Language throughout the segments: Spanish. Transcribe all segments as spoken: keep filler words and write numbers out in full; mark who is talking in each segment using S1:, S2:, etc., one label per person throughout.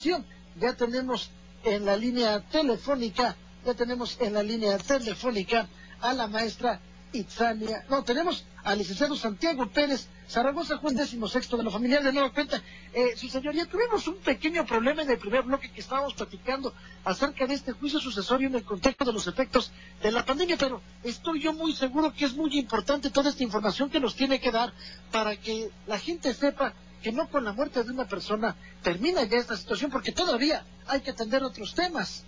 S1: Ya tenemos en la línea telefónica, ya tenemos en la línea telefónica a la maestra Itzania, no, tenemos al licenciado Santiago Pérez Zaragoza, juez décimo sexto de la familiar. De nueva cuenta, eh, su señoría, tuvimos un pequeño problema en el primer bloque que estábamos platicando acerca de este juicio sucesorio en el contexto de los efectos de la pandemia, pero estoy yo muy seguro que es muy importante toda esta información que nos tiene que dar para que la gente sepa que no con la muerte de una persona termina ya esta situación, porque todavía hay que atender otros temas.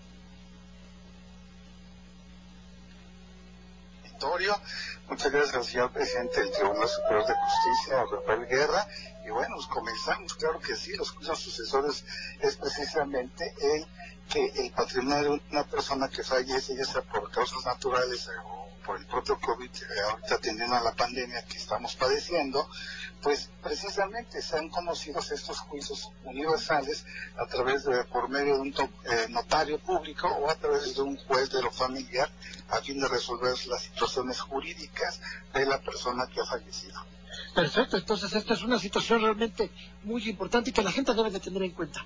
S2: Muchas gracias, señor presidente del Tribunal Superior de Justicia, Rafael Guerra. Y bueno, pues comenzamos, claro que sí, los juicios sucesores es precisamente el que el patrimonio de una persona que fallece, ya sea por causas naturales o por el propio COVID, eh, ahorita atendiendo a la pandemia que estamos padeciendo, pues precisamente sean conocidos estos juicios universales a través de, por medio de un to, eh, notario público o a través de un juez de lo familiar, a fin de resolver las situaciones jurídicas de la persona que ha fallecido.
S1: Perfecto, entonces esta es una situación realmente muy importante y que la gente debe de tener en cuenta.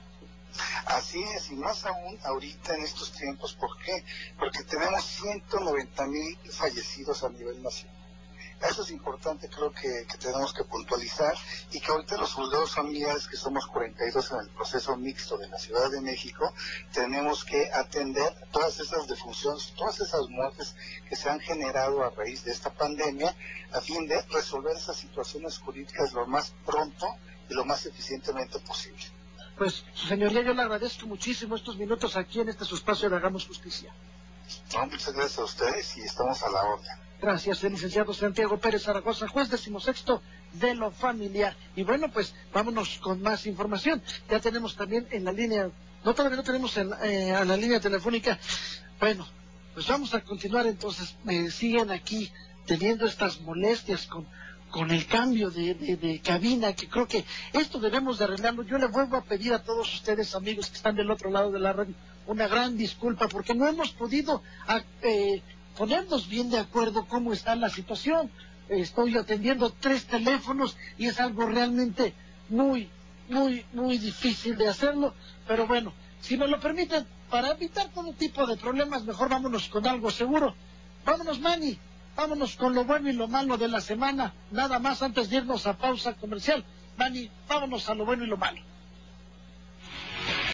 S2: Así es, y más aún ahorita en estos tiempos. ¿Por qué? Porque tenemos ciento noventa mil fallecidos a nivel nacional. Eso es importante, creo que, que tenemos que puntualizar, y que ahorita los juzgados familiares, que somos cuarenta y dos en el proceso mixto de la Ciudad de México, tenemos que atender todas esas defunciones, todas esas muertes que se han generado a raíz de esta pandemia, a fin de resolver esas situaciones jurídicas lo más pronto y lo más eficientemente posible.
S1: Pues, su señoría, yo le agradezco muchísimo estos minutos aquí en este su espacio de Hagamos Justicia.
S2: No, muchas gracias a ustedes y estamos a la orden.
S1: Gracias, el licenciado Santiago Pérez Zaragoza, juez decimosexto de lo familiar. Y bueno, pues vámonos con más información. Ya tenemos también en la línea, no, todavía no tenemos en, eh, a la línea telefónica. Bueno, pues vamos a continuar entonces. Me siguen aquí teniendo estas molestias con, con el cambio de, de, de cabina, que creo que esto debemos de arreglarlo. Yo le vuelvo a pedir a todos ustedes, amigos que están del otro lado de la radio, una gran disculpa, porque no hemos podido a, eh, ponernos bien de acuerdo cómo está la situación. Estoy atendiendo tres teléfonos y es algo realmente muy, muy, muy difícil de hacerlo, pero bueno, si me lo permiten, para evitar todo tipo de problemas, mejor vámonos con algo seguro. Vámonos, Manny, vámonos con lo bueno y lo malo de la semana, nada más antes de irnos a pausa comercial. Manny, vámonos a lo bueno y lo malo.